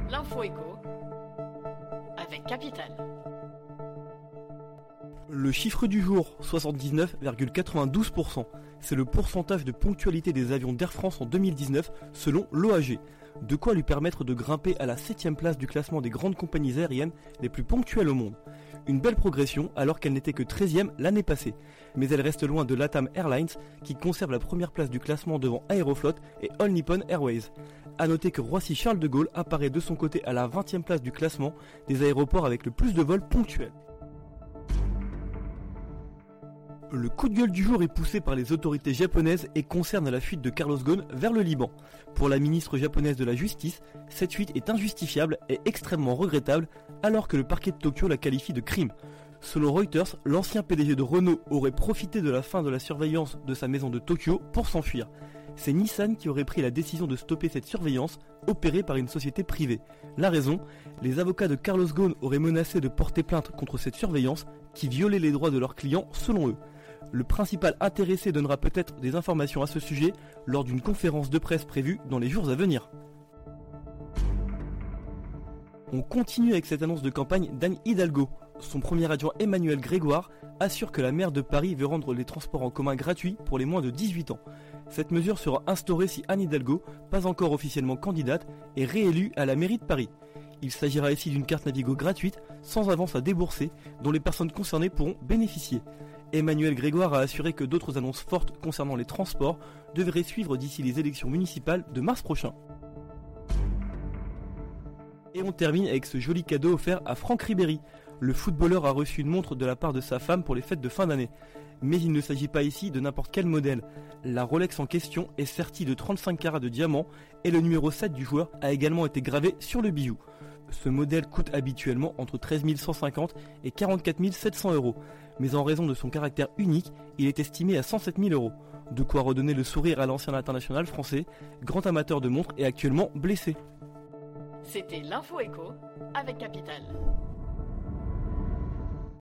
L'info éco avec Capital. Le chiffre du jour, 79,92%. C'est le pourcentage de ponctualité des avions d'Air France en 2019 selon l'OAG. De quoi lui permettre de grimper à la 7ème place du classement des grandes compagnies aériennes les plus ponctuelles au monde. Une belle progression alors qu'elle n'était que 13ème l'année passée. Mais elle reste loin de LATAM Airlines qui conserve la première place du classement devant Aeroflot et All Nippon Airways. A noter que Roissy-Charles de Gaulle apparaît de son côté à la 20ème place du classement des aéroports avec le plus de vols ponctuels. Le coup de gueule du jour est poussé par les autorités japonaises et concerne la fuite de Carlos Ghosn vers le Liban. Pour la ministre japonaise de la Justice, cette fuite est injustifiable et extrêmement regrettable alors que le parquet de Tokyo la qualifie de crime. Selon Reuters, l'ancien PDG de Renault aurait profité de la fin de la surveillance de sa maison de Tokyo pour s'enfuir. C'est Nissan qui aurait pris la décision de stopper cette surveillance opérée par une société privée. La raison, les avocats de Carlos Ghosn auraient menacé de porter plainte contre cette surveillance qui violait les droits de leurs clients selon eux. Le principal intéressé donnera peut-être des informations à ce sujet lors d'une conférence de presse prévue dans les jours à venir. On continue avec cette annonce de campagne d'Anne Hidalgo. Son premier adjoint Emmanuel Grégoire assure que la maire de Paris veut rendre les transports en commun gratuits pour les moins de 18 ans. Cette mesure sera instaurée si Anne Hidalgo, pas encore officiellement candidate, est réélue à la mairie de Paris. Il s'agira ici d'une carte Navigo gratuite, sans avance à débourser, dont les personnes concernées pourront bénéficier. Emmanuel Grégoire a assuré que d'autres annonces fortes concernant les transports devraient suivre d'ici les élections municipales de mars prochain. Et on termine avec ce joli cadeau offert à Franck Ribéry. Le footballeur a reçu une montre de la part de sa femme pour les fêtes de fin d'année. Mais il ne s'agit pas ici de n'importe quel modèle. La Rolex en question est sertie de 35 carats de diamant et le numéro 7 du joueur a également été gravé sur le bijou. Ce modèle coûte habituellement entre 13 150 et 44 700 euros. Mais en raison de son caractère unique, il est estimé à 107 000 euros. De quoi redonner le sourire à l'ancien international français, grand amateur de montres et actuellement blessé. C'était l'info éco avec Capital.